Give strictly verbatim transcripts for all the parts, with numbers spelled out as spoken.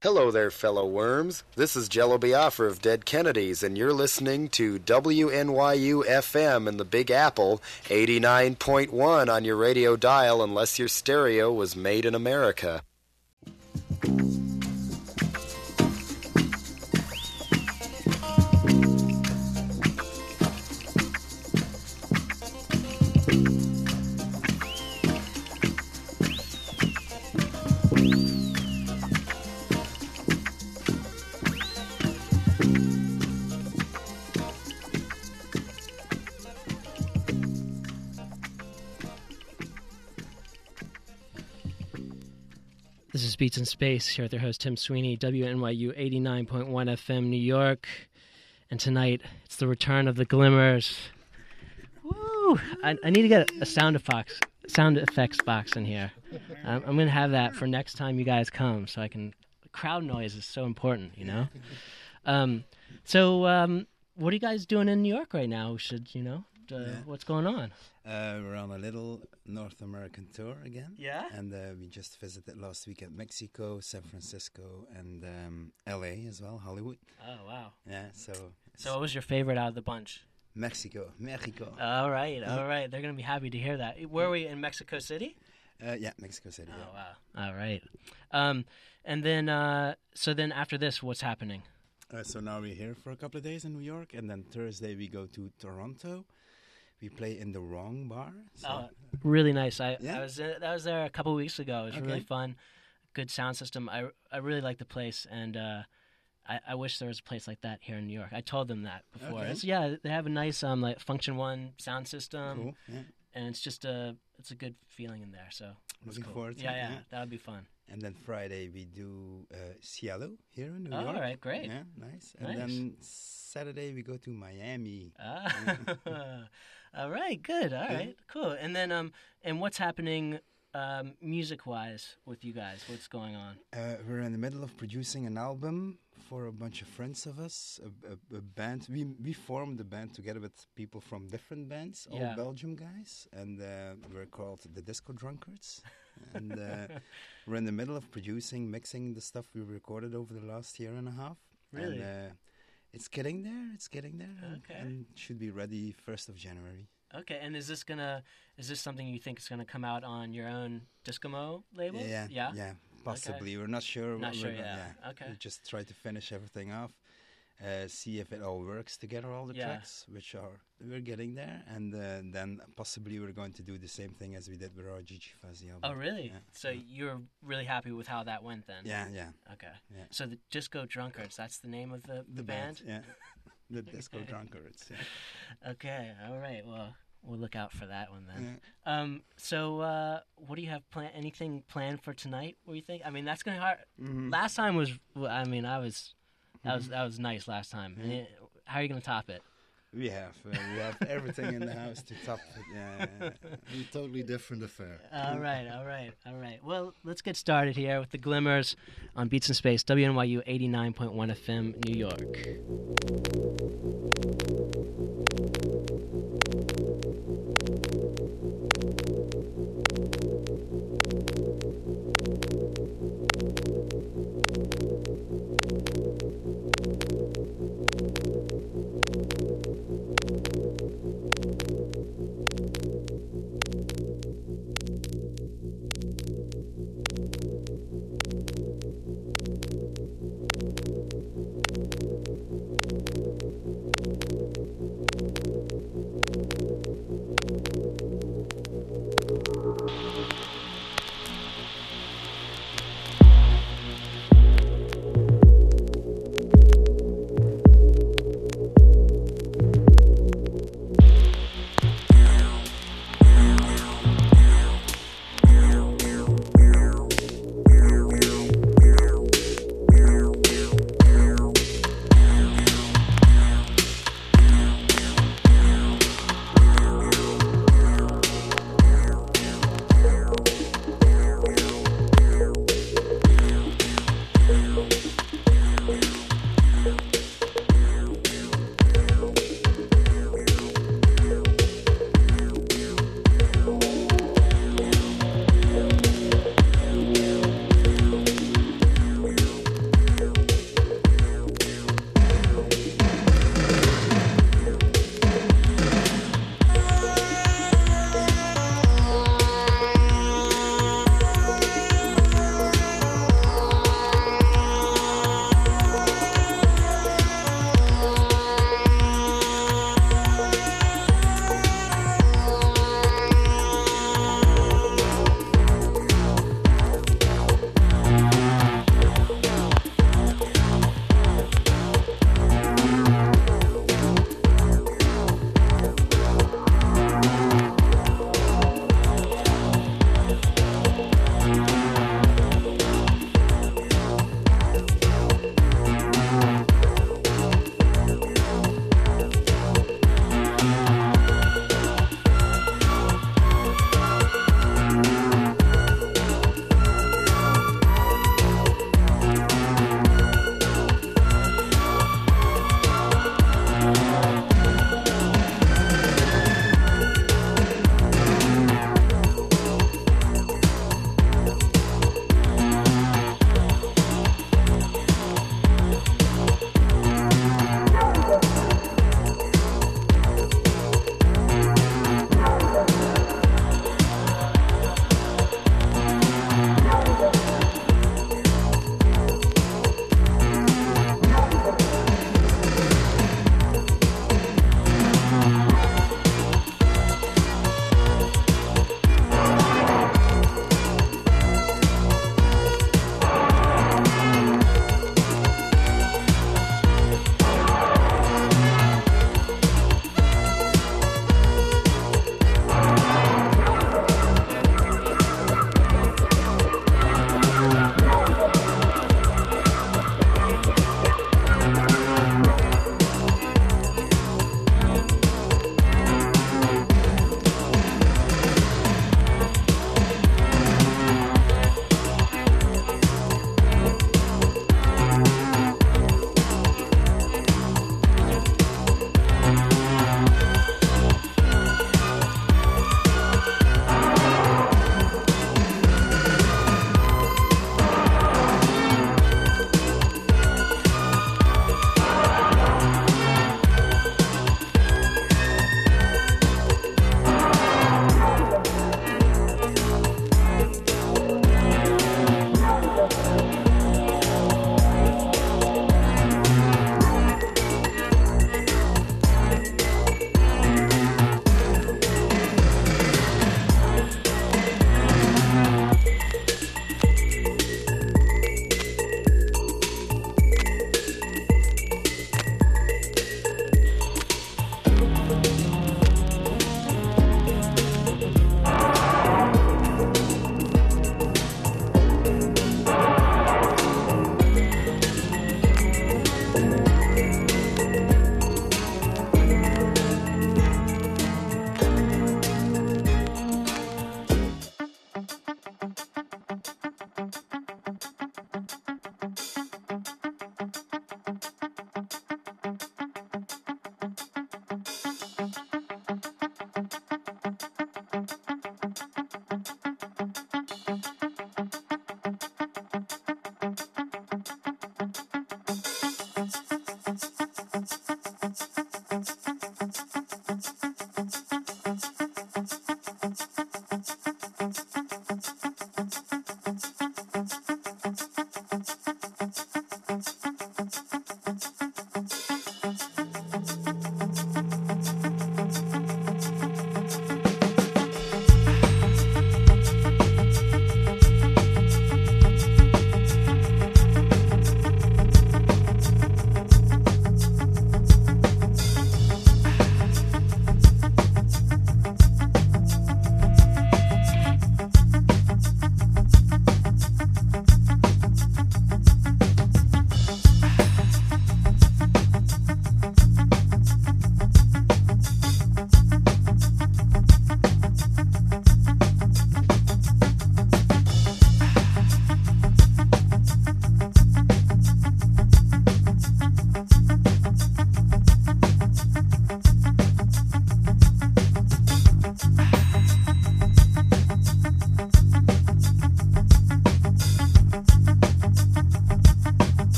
Hello there, fellow worms. This is Jello Biafra of Dead Kennedys, and you're listening to W N Y U F M in the Big Apple, eighty-nine point one on your radio dial unless your stereo was made in America. This is Beats in Space, here with their host Tim Sweeney, W N Y U eighty-nine point one F M, New York. And tonight, it's the return of the Glimmers. Woo! I, I need to get a sound effects, sound effects box in here. Um, I'm going to have that for next time you guys come, so I can... Crowd noise is so important, you know? Um, so, um, what are you guys doing in New York right now? We should, you know, uh, yeah. What's going on? Uh, we're on a little North American tour again. Yeah? And uh, we just visited last week at Mexico, San Francisco, and um, L A as well, Hollywood. Oh, wow. Yeah, so... So what was your favorite out of the bunch? Mexico. Mexico. All right, all right. They're going to be happy to hear that. Where were we, in Mexico City? Uh, yeah, Mexico City. Oh, yeah. wow. All right. Um, and then, uh, so then after this, what's happening? Uh, so now we're here for a couple of days in New York, and then Thursday we go to Toronto. We play in the Wrong Bar. So. Oh, really nice. I, yeah? I was uh, I was there a couple of weeks ago. It was okay. really fun. Good sound system. I, I really like the place, and uh, I, I wish there was a place like that here in New York. I told them that before. Okay. It's, yeah, they have a nice um like Function One sound system, Cool. Yeah. and it's just a it's a good feeling in there. So looking cool. forward to yeah, it. Yeah, Yeah, that would be fun. And then Friday we do uh, Cielo here in New Oh, York. all right, great. Yeah, nice. And Nice. then Saturday we go to Miami. Ah, all right, good. All right, cool. And then, um, and what's happening, um, music-wise with you guys? What's going on? Uh, we're in the middle of producing an album for a bunch of friends of us, a, a, a band. We we formed the band together with people from different bands, all Yeah. Belgium guys, and uh, we're called the Disco Drunkards. and uh, we're in the middle of producing, mixing the stuff we recorded over the last year and a half. Really? And, uh, it's getting there. It's getting there. and- Okay. And should be ready first of January. Okay, and is this gonna is this something you think is gonna come out on your own Discomo label? Yeah, yeah, yeah, possibly. We're not sure. Not what sure we're gonna- yet. yeah. Okay. We just try to finish everything off, uh, see if it all works together, all the Yeah. tracks, which are we're getting there, and uh, then possibly we're going to do the same thing as we did with our Gigi Fuzzy album. Oh, really? Yeah. So you're really happy with how that went then? Yeah, yeah. Okay. Yeah. So the Disco Drunkards, that's the name of the, the, band? yeah. The Disco Drunkards. Yeah. Okay, all right. Well, we'll look out for that one then. Yeah. Um, so, uh, what do you have planned? Anything planned for tonight? What do you think? I mean, that's gonna hard. Mhm. Last time was, well, I mean, I was, that was that was nice last time. And it- how are you gonna top it? We have uh, we have everything in the house to top it. Yeah, yeah, yeah. A totally different affair. All right, all right, all right. Well, let's get started here with the Glimmers on Beats in Space, W N Y U eighty-nine point one F M, New York.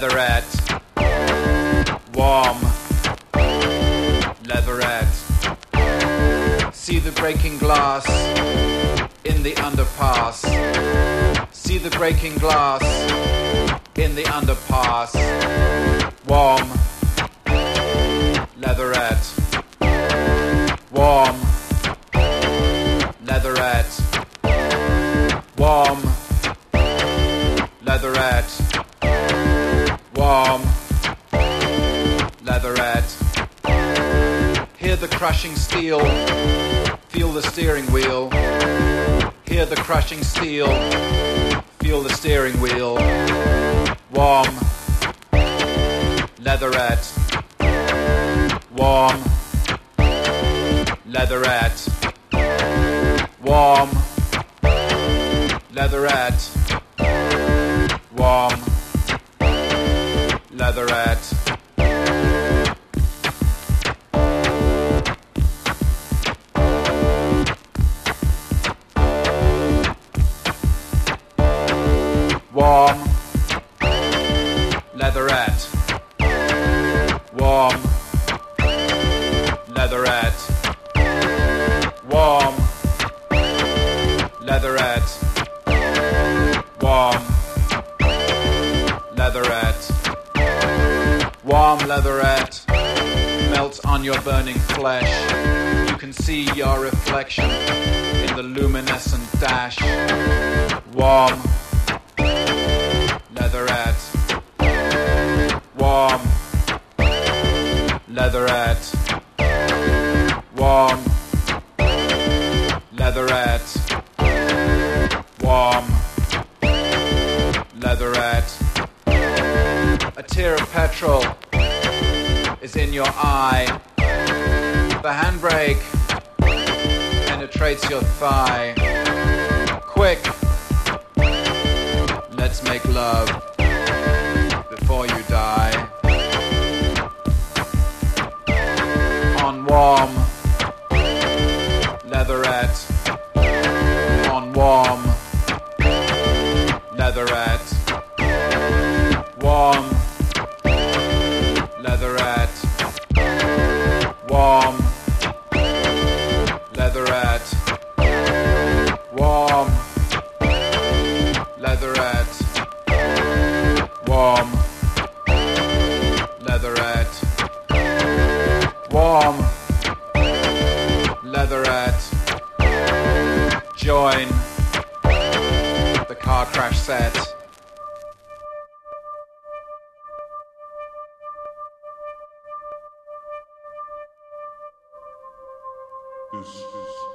leatherette, warm, leatherette. See the breaking glass in the underpass. See the breaking glass in the underpass. Warm, leatherette, warm, leatherette, warm, leatherette, warm, leatherette. Hear the crushing steel, feel the steering wheel. Hear the crushing steel, feel the steering wheel. Warm, leatherette, warm, leatherette, warm, leatherette, warm, leatherette. Warm, leatherette, warm, leatherette, warm, leatherette, warm, leatherette, warm leatherette, melts on your burning flesh. You can see your reflection in the luminescent dash. Warm, leatherette, warm, leatherette, warm, leatherette, warm, leatherette. A tear of petrol is in your eye. The handbrake penetrates your thigh. Quick, let's make love before you die. On warm, leatherette, on warm, leatherette, warm, leatherette, warm, leatherette, warm, leatherette, warm, leatherette, warm, leatherette. Join the car crash set. This is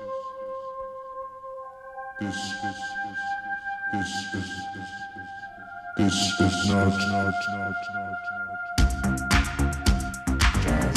this is this is this is not not not not jazz.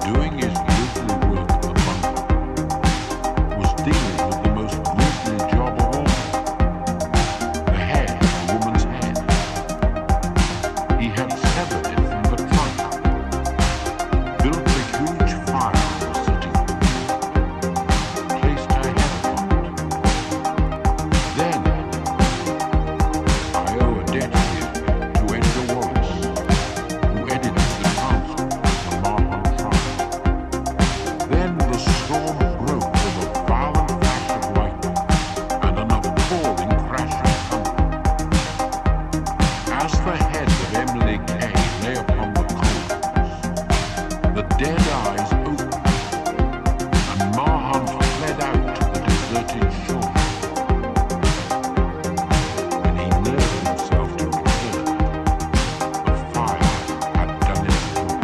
doing his grisly work among them, was dealing with the most grisly job of all, the hair of a woman's head. He had severed it from the trunk, built a huge fire in the city, placed her head upon it. Then, I owe a debt here to Edgar Wallace, who edited the transcript of the Marham trial. Then the storm broke with a violent flash of lightning and an appalling crash of thunder. As the head of Emily Kay lay upon the coals, the dead eyes opened, and Marham fled out to the deserted shore. When he nerved himself to return, the fire had done its work.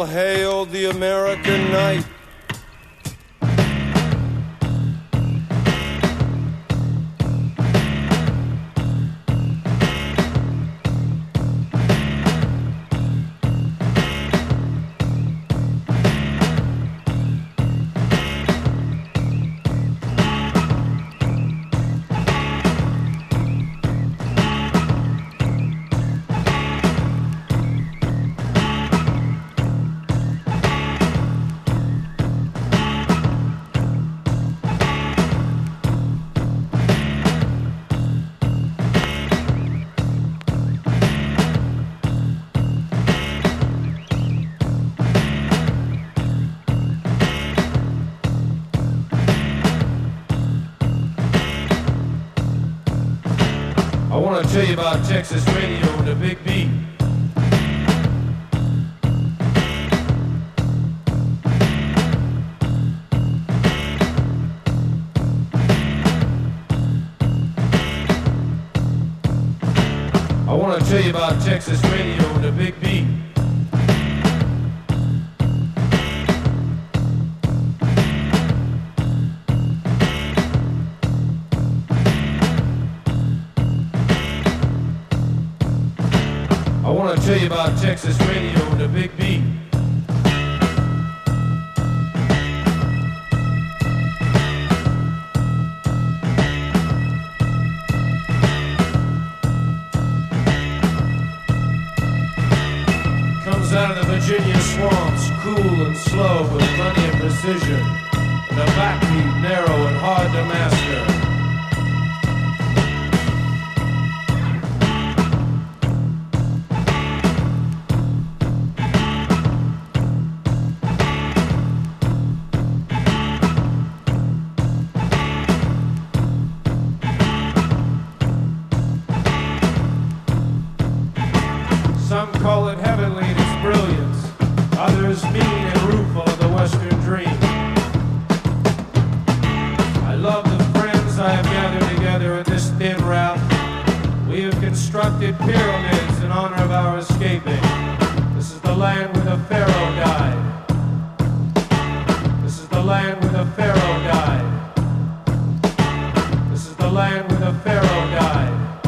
All hail the American night. I want to tell you about Texas radio and the Big Beat. I want to tell you about Texas radio and the Big Beat. I want to tell you about Texas radio and the Big Beat. Comes out of the Virginia swamps, cool and slow with plenty of precision, and a backbeat narrow and hard to master. Some call it heavenly in its brilliance, others mean and rueful of the Western dream. I love the friends I have gathered together in this thin route. We have constructed pyramids in honor of our escaping. This is the land where the Pharaoh died. This is the land where the Pharaoh died. This is the land where the Pharaoh died.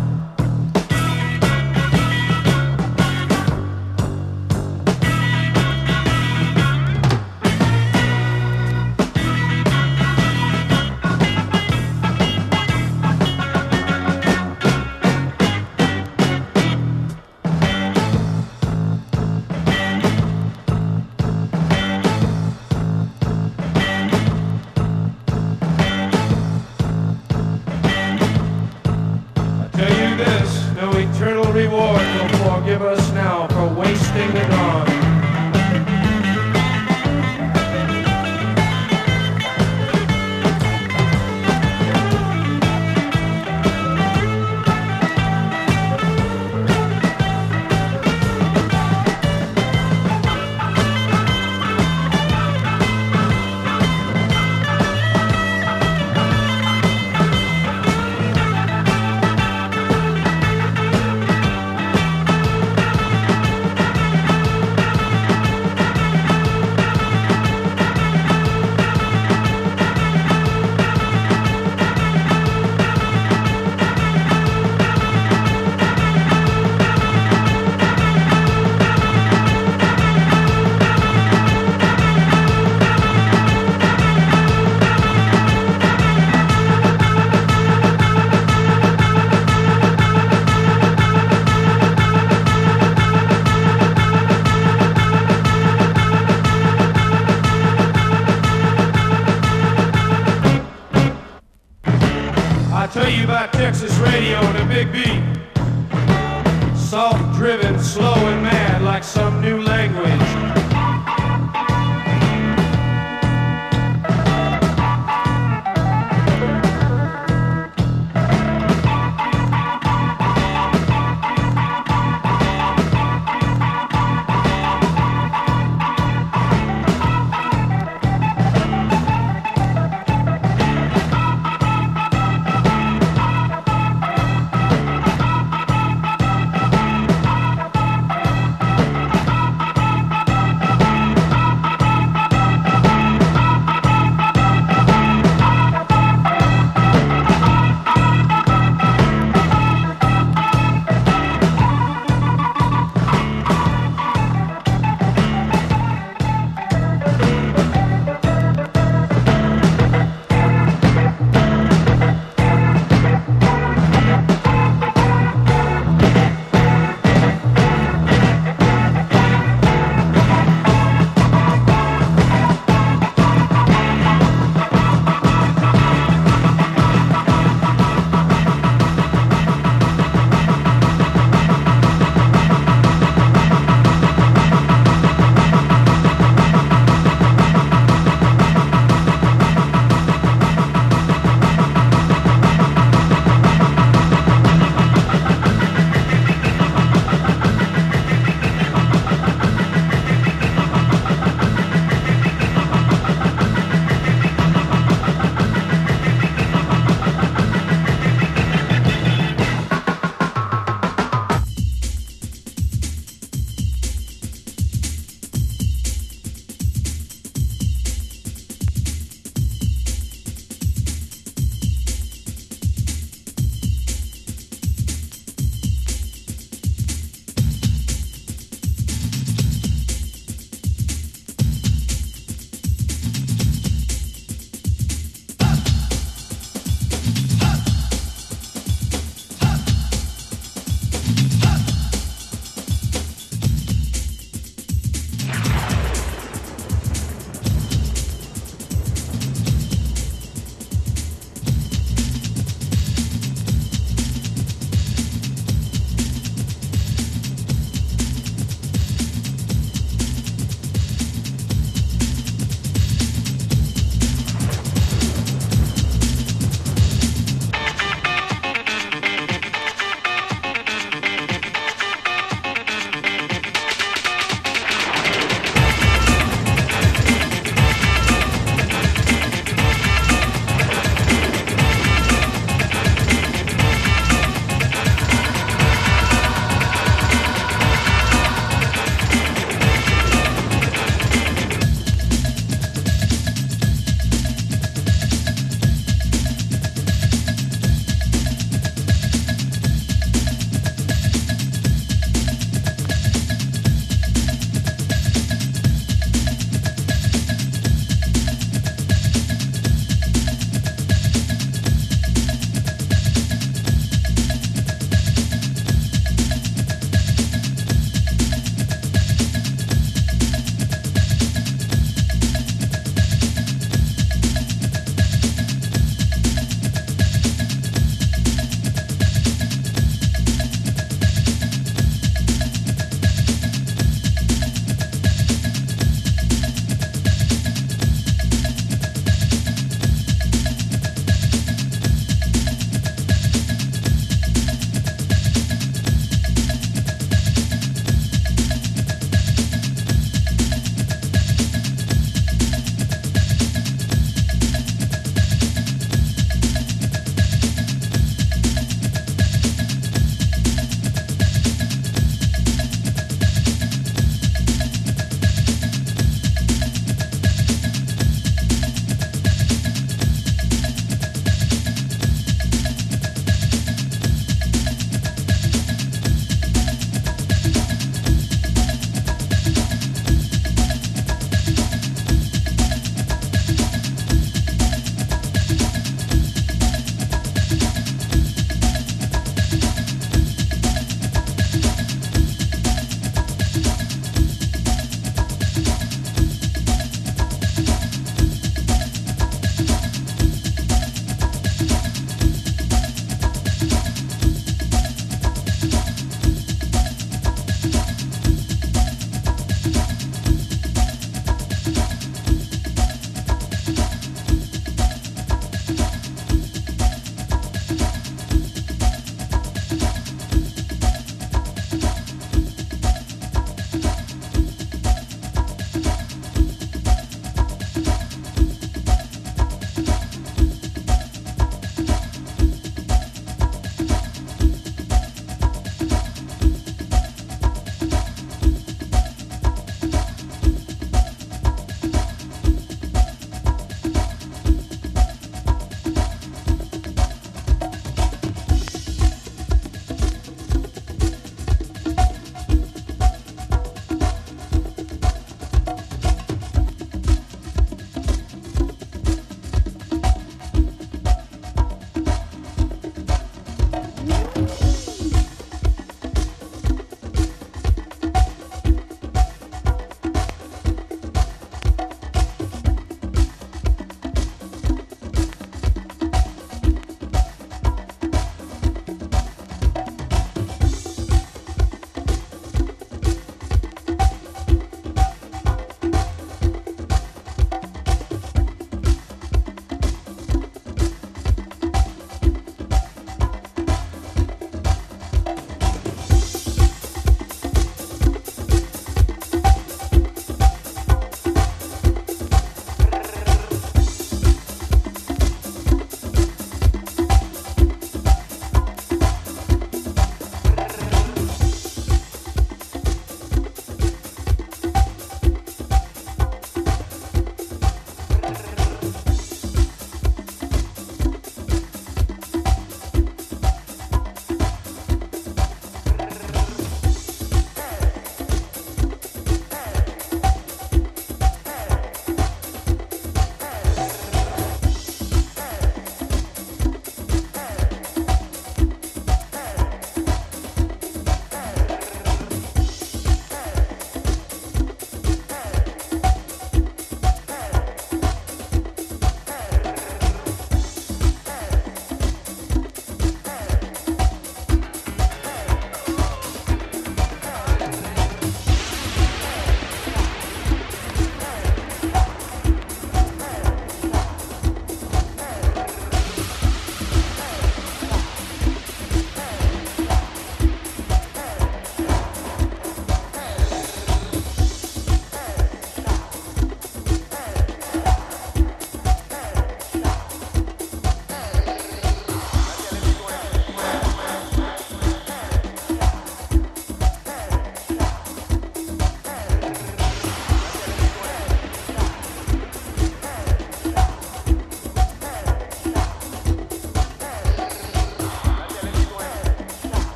Reward will forgive us now for wasting the dawn. I'll tell you about Texas radio and a big beat. Soft driven, slow and mad like some new language.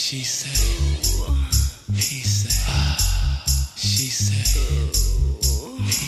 She said, he said, she said, he